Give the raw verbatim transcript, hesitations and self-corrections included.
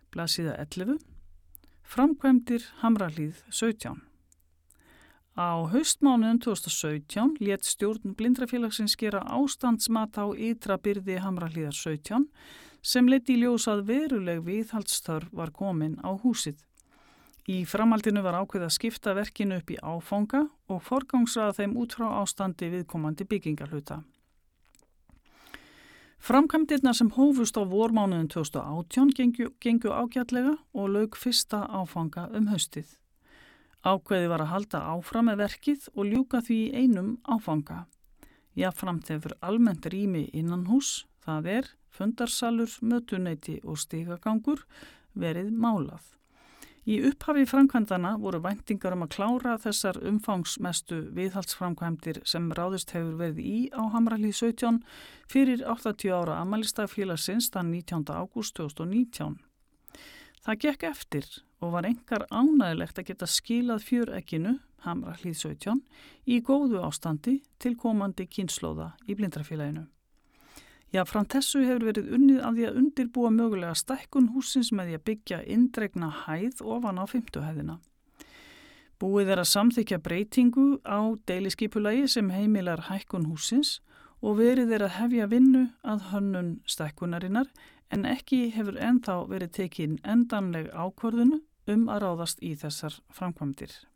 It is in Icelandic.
blaðsíða ellefu, framkvæmdir Hamrahlíð sautján. Á haustmánuðum tvö þúsund og sautján lét stjórn Blindrafélagsins gera ástandsmat á ytra byrði Hamrahlíðar sautján sem leiddi í ljós að veruleg viðhaldsþörf var komin á húsið. Í framhaldinu var ákveðið að skipta verkinu upp í áfanga og forgangsraða þeim út frá ástandi viðkomandi byggingarhluta. Framkvæmdirnar sem hófust á vormánuðum tvö þúsund og átján gengu, gengu ágætlega og lauk fyrsta áfanga um haustið. Ákveðið var að halda áfram með verkið og ljúka því í einum áfanga. Jafnframt hefur almennt rými innanhús, það er fundarsalur, mötuneyti og stigagangur verið málað. Í upphafi framkvæmdana voru væntingar um að klára þessar umfangsmestu viðhaldsframkvæmdir sem ráðist hefur verið í á Hamrahlíð sautján fyrir áttatíu ára afmælisdag félagsins þann nítjánda ágúst tvö þúsund og nítján. Það gekk eftir og var einkar ánægilegt að geta skilað fjöregginu, Hamrahlíð sautján, í góðu ástandi til komandi kynslóða í Blindrafélaginu. Jafnframt þessu hefur verið unnið að því að undirbúa mögulega stækkun hússins með því að byggja indregna hæð ofan á fimmtu hæðina. Búið er að samþykkja breytingu á deiliskipulagi sem heimilar hækkun hússins og verið er að hefja vinnu að hönnun stækkunarinnar en ekki hefur ennþá verið tekin endanleg ákvörðun um að ráðast í þessar framkvæmdir.